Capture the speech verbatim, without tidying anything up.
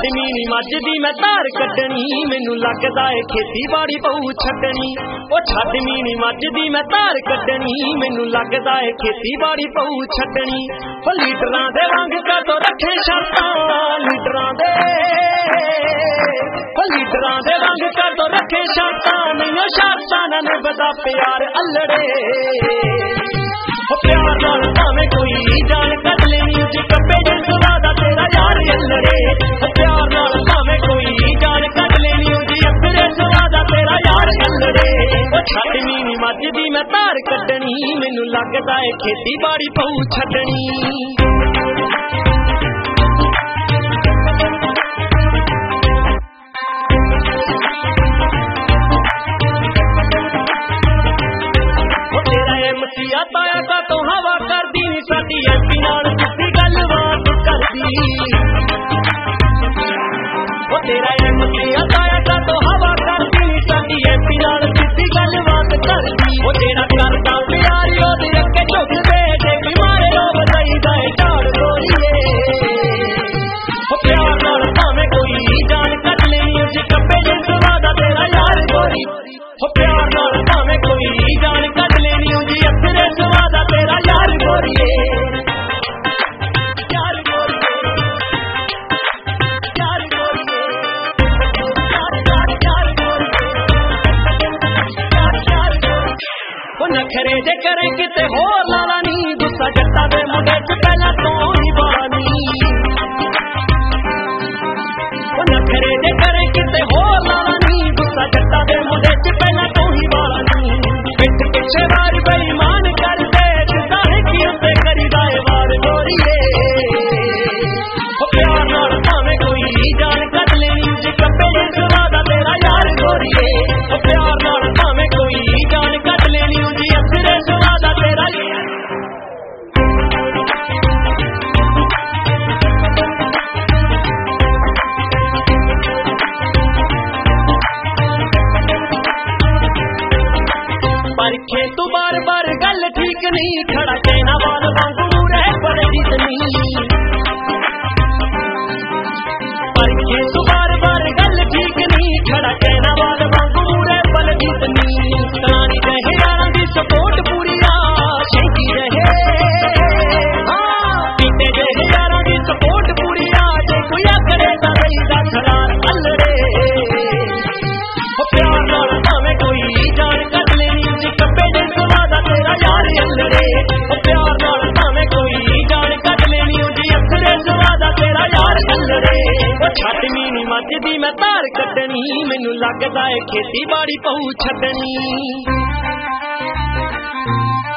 छड्ड मीनी मजदी मैं तार कड्डनी मैनू लगदा है खेतीबाड़ी पऊ छड्डनी ओ छड्ड मीनी मजदी मैं तार कड्डनी मैनू लगदा है खेतीबाड़ी पऊ छड्डनी ओ लीडरां दे वांग कदों रखे शर्तां लीडरां दे ओ लीडरां दे वांग कदों रखे शर्तां मैनू शर्तां नाल निभदा प्यार अल्लड़े ओ प्यार नाल भावें कोई जान कट लेनी उज कब्बे जे सवादा तेरा यार अल्लड़े ओ प्यार नाल भावें कोई जान कट लेनी उज अखरे सवादा तेरा यार अल्लड़े ओ छड्ड मीनी मजदी मैं तार कड्डनी मैनू लगदा है खेतीबाड़ी पऊ छड्डनी ताया का तो हवा कर दी साडी एमपी नाल किसी गलबात करदी ओ तेरा एमपी ताया का तो हवा कर दी साडी एमपी नाल किसी गलबात करदी ओ तेरा करदा प्यार ओदे अगे झुक दे जे बीमारे रो बधाई दा ढाल गोरीए ओ प्यार नाल भावें कोई जान कट लेनी उस कब्बे जे सवादा तेरा यार गोरी ओ प्यार नाल भावें कोई जान कट लेनी उस अखरे सवादा तेरा यार गोरीए यार गोरीए यार गोरीए यार यार यार गोरीए यार यार ओ नखरे जे करे किते होर लाला नी गुस्सा जट्टा दे मुंडे च पहला तो ही बानी ओ नखरे जे करे किते होर लाला नी गुस्सा जट्टा दे मुंडे च पहला तो ही बानी पिठ पिछे वार बेईमान कर दे दाने की उते करीदा है वार गोरीए ओ प्यार नाल भावें कोई जान कट लेनी उज कब्बे जे सवादा तेरा यार गोरीए ओ प्यार नाल भावें कोई जान कट लेनी उज अखरे सवादा तेरा परखे तू बार बार गल ठीक नहीं खड़ा कहना वाल वांगू रह बड़े जितनी परखे तू बार बार गल ठीक नहीं खड़ा कहना वाल वांगू रह बड़े जितनी कहानी रहे यारां दी सपोर्ट पूरी आ शेकी रहे हाँ पीते रहे यारां दी सपोर्ट पूरी आ जे कोई आखड़े दा रही दा छलार अल्लड़े ओ प्यार नाल भावें कोई जान कट लेनी उस कब्बे जे सवादा तेरा यार अल्लड़े ओ प्यार नाल भावें कोई जान कट लेनी उस अखरे सवादा तेरा यार अल्लड़े ओ छड्ड मीनी मजदी मैं तार कड्डनी मैनू लगदा है खेतीबाड़ी पऊ छड्डनी।